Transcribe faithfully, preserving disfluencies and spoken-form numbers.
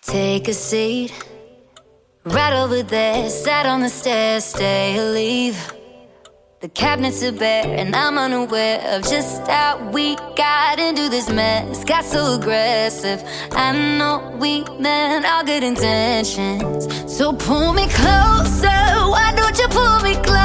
Take a seat, right over there, sat on the stairs, stay or leave. The cabinets are bare and I'm unaware of just how we got into this mess. Got so aggressive, I know we meant all good intentions. So pull me closer, why don't you pull me closer?